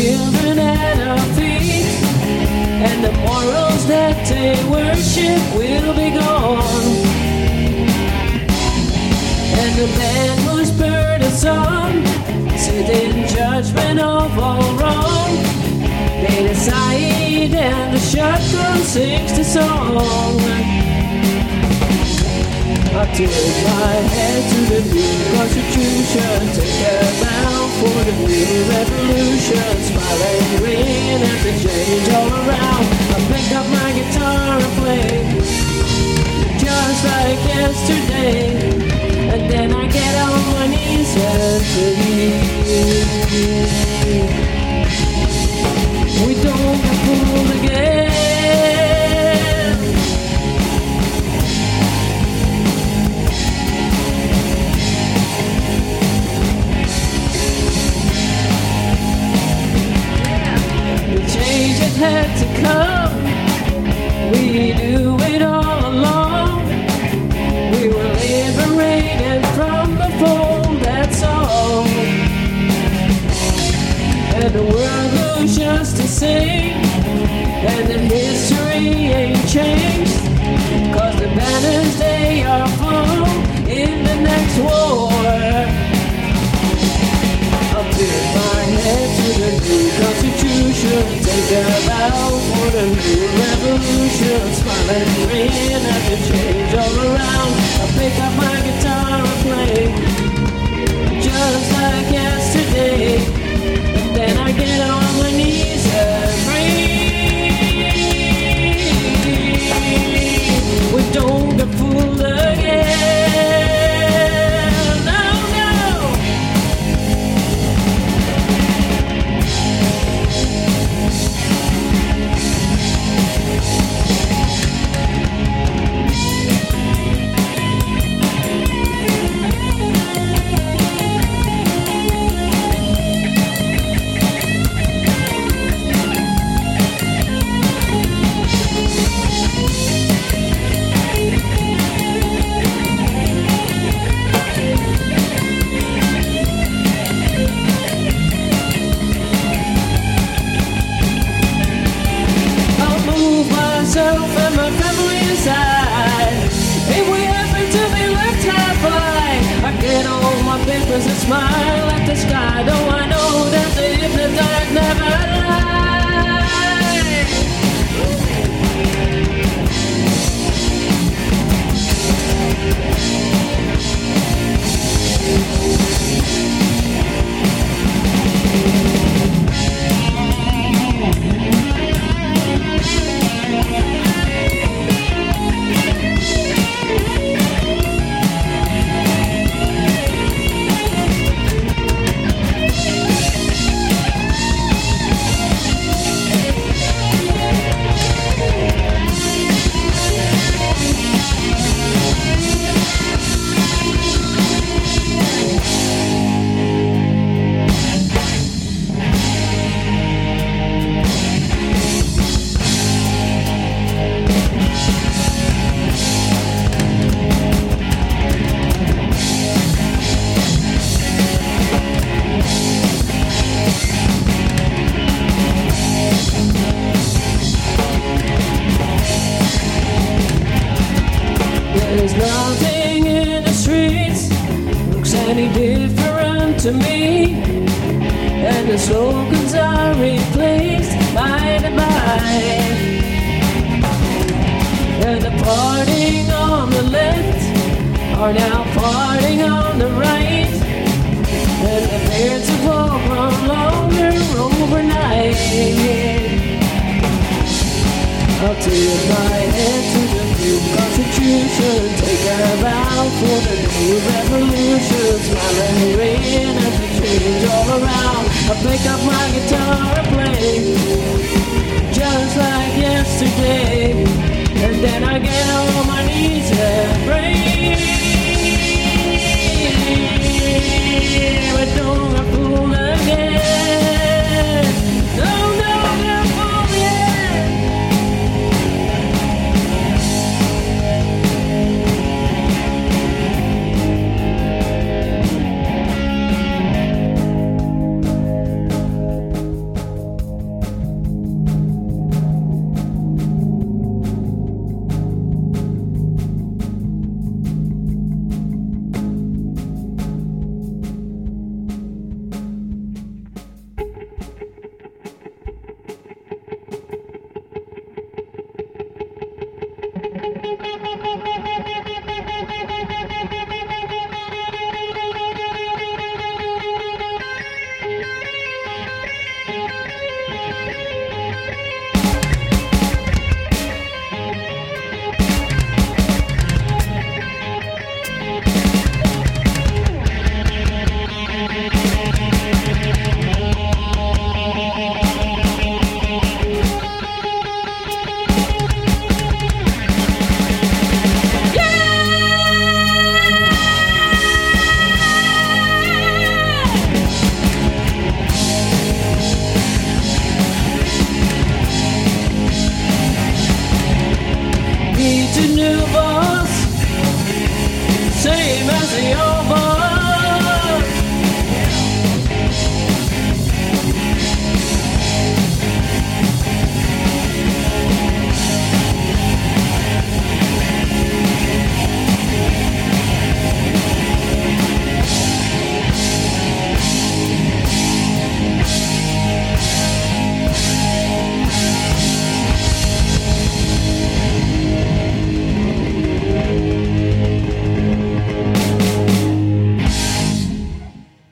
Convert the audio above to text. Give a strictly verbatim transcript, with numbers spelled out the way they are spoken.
children at our feet, and the morals that they worship will be gone. And the man whose bird a song, sit in judgment of all wrong. They decide and the shotgun sings the song. I tip my head to the new constitution, take a bow for the new revolution, smile and grin at the change all around. I pick up my guitar and play, just like yesterday, and then I get on my knees and pray. We don't get fooled again. Had to come, we knew it all along. We were liberated from the fold, that's all. And the world looks just the same, and the history ain't changed, cause the banners they are flown in the next war. I'll tip my head to the new constitution, take a bow for the new revolution, smile and grin at the change all around. I pick up my guitar and play, just like yesterday, and then I get on my knees and breathe. We don't get fooled again. And my family inside. If we happen to be left half-way, I get all my papers and smile at the sky. Though I know that the hypnotized never lie. There's nothing in the streets looks any different to me, and the slogans are replaced by the by. And the parting on the left are now parting on the right, and the beards have all grown longer overnight. I'll tip my head to the new constitution, take a bow for the new revolution, smile and grin at the change all around. I pick up my guitar and play, just like yesterday, and then I get on my knees and pray.